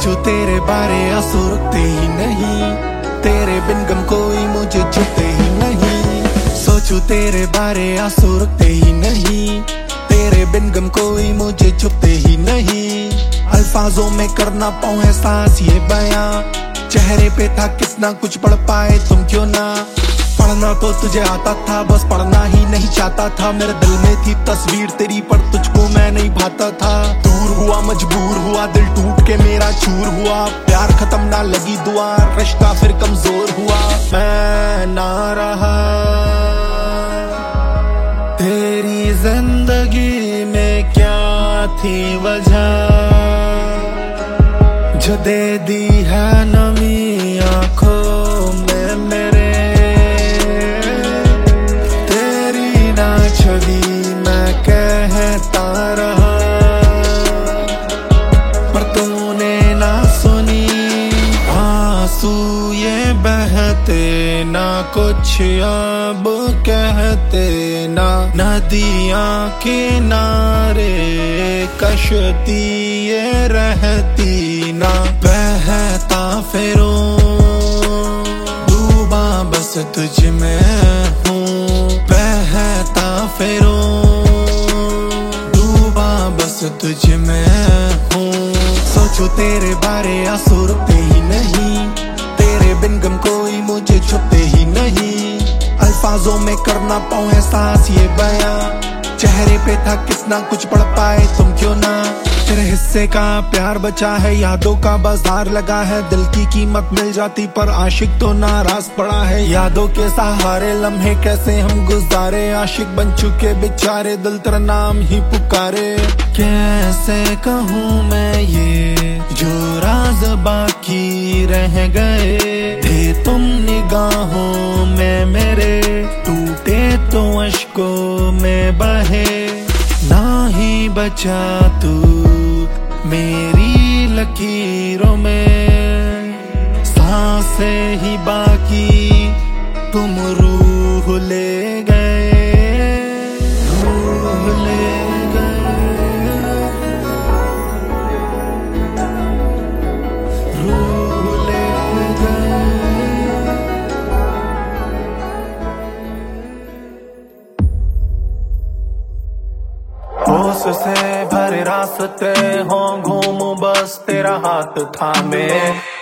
सोचूं तेरे बारे आंसू रुकते ही नहीं, तेरे बिन गम कोई मुझे छुपते ही नहीं। सोचूं तेरे बारे आंसू रुकते ही नहीं, तेरे बिन गम कोई मुझे छुपते ही नहीं। अल्फाजों में करना पाऊं एहसास ये बयां, चेहरे पे था कितना कुछ पढ़ पाए तुम क्यों ना। पढ़ना तो तुझे आता था, बस पढ़ना ही नहीं चाहता था। मेरे दिल में थी तस्वीर तेरी पर तुझको मैं नहीं भाता था। दूर हुआ मजबूर हुआ, दिल टूट के मेरा चूर हुआ। प्यार खत्म ना लगी दुआ, रिश्ता फिर कमजोर हुआ। मैं ना रहा तेरी जिंदगी में, क्या थी वजह जो दे दी है नमी आंखों में मेरे। तेरी ना छवि मैं कहता रहा, पर तूने ना सुनी। आंसू ये बहते ना कुछ अब कहते ना, नदियां किनारे कश्ती ये रहती ना। बहता फिरूं डूबा बस तुझ में हूँ, बहता फिरूं डूबा बस तुझ में हूँ। सोचूं तेरे बारे आंसू रुकते ही नहीं, तेरे बिन गम कोई मुझे छुपते ही नहीं। अल्फाजों में करना पाऊं एहसास ये बयां, चेहरे पे था कितना कुछ पढ़ पाए तुम क्यों ना। तेरे हिस्से का प्यार बचा है, यादों का बाजार लगा है। दिल की कीमत मिल जाती पर आशिक तो नाराज पड़ा है। यादों के सहारे लम्हे कैसे हम गुजारे, आशिक बन चुके बेचारे दिल तेरा नाम ही पुकारे। कैसे कहूँ मैं ये जो राज बाकी रह गए थे तुम निगाहों में मेरे, टूटे तो अश्कों में बहे। ना ही बचा तू मेरी लकीरों में, सांसें ही बाकी तुम रूह ले गए, रूह ले गए, रूह ले गए। होश से भरे रास्ते हों घूमूं बस तेरा हाथ थामे।